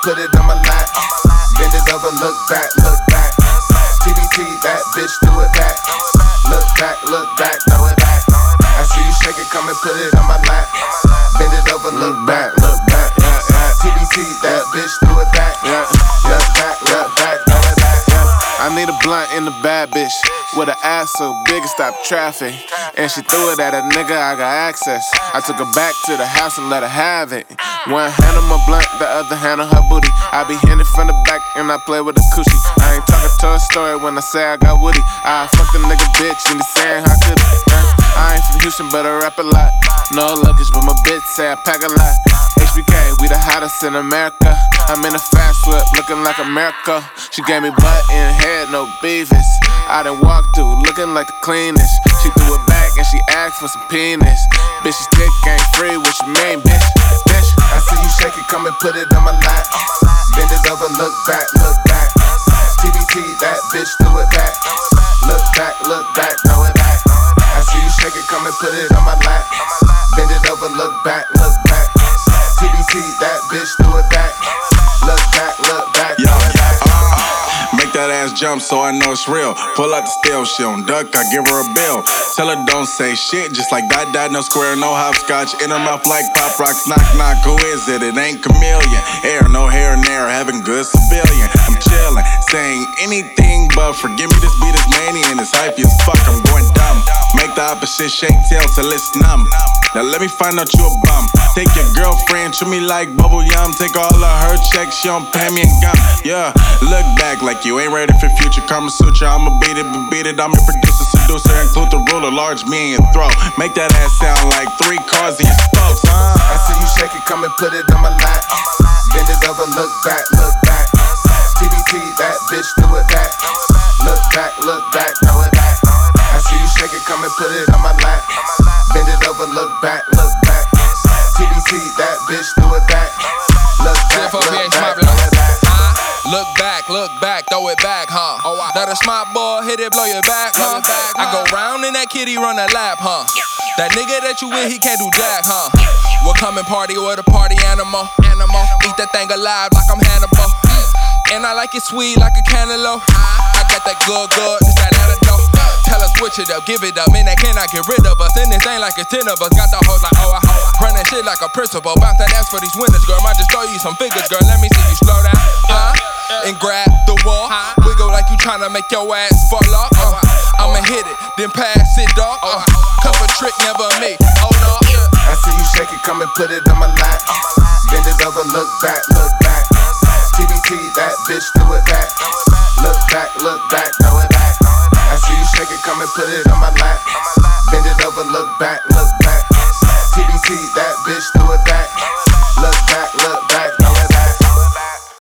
put it on my lap. Bend it over, look back, look back. TBT, that bitch, do it back. Look back, throw it back. I see you shake it, come and put it on my lap. Bend it over, look back, look back. TBT, that bitch, do it back. Look back, throw it back. I need a blunt in the bad bitch with an ass so big it stop traffic. And she threw it at a nigga, I got access. I took her back to the house and let her have it. One hand on my blunt, the other hand on her booty. I be hitting it from the back and I play with the coochie. I ain't talking to a story when I say I got Woody. I fuck the nigga bitch and he saying how could I ain't from Houston but I rap a lot. No luggage but my bitch say I pack a lot. HBK, we the hottest in America. I'm in a fast whip looking like America. She gave me butt and head, no beavis. I done walked through looking like the cleanest. She threw it back and she asked for some penis. Bitch, this dick ain't free, what you mean, bitch? Bitch, I see you shake it, come and put it on my lap. Bend it over, look back, look back. TBT, that bitch, do it back. Look back, throw it back. I see you shake it, come and put it on my lap. Bend it over, look back, look back. TBT, that bitch, do it back. Look back, throw it back. Make that ass jump so I know it's real. Pull out the steel, she don't duck, I give her a bill. Tell her don't say shit, just like that, no square, no hopscotch. In her mouth like pop rocks, knock, knock, who is it? It ain't chameleon. Air, no hair in there, having good civilian. I'm chillin', saying anything but forgive me, this beat is mania and it's hypey as fuck, I'm going dumb. Make the opposite shake tail till it's numb. Now let me find out you a bum. Take your girlfriend, treat me like bubble yum. Take all of her checks, she don't pay me in gum. Yeah, look back like you ain't ready for future Kama Sutra. I'ma beat it, I'm a producer, seducer. Include the ruler, large me in your throat. Make that ass sound like 3 cars in your spokes, I see you shake it, come and put it on my lap. Bend it over, look back, look back. TBT, that bitch, do it back. Look back, throw it back. I see you shake it, come and put it on my lap. Bend it over, look back, look back. TBT, that bitch, do it back. Look back, throw it back. Look back, throw it back, huh? That a smart boy, hit it, blow your back, huh? I go round in that kitty, run that lap, huh? That nigga that you with, he can't do jack, huh? We'll come and party with a party animal. Eat that thing alive like I'm Hannibal. And I like it sweet like a cantaloupe. I got that good, it's that antidote. Tell us switch it up, give it up, man, that cannot get rid of us. And this ain't like it's 10 of us, got the hoes like I run that shit like a principal. Bounce that ass for these winners, girl, might just throw you some figures, girl, let me see you slow down, and grab the wall, wiggle like you tryna make your ass fall off, I'ma hit it, then pass it, dog, cup a trick, never me, oh no, I see you shake it, come and put it on my lap. Bend it over, look back, look back. TBT, that bitch, do it back. Look back, throw it back. I see you shake it, come and put it on my lap. Bend it over, look back, look back. TBT, that bitch, do it back.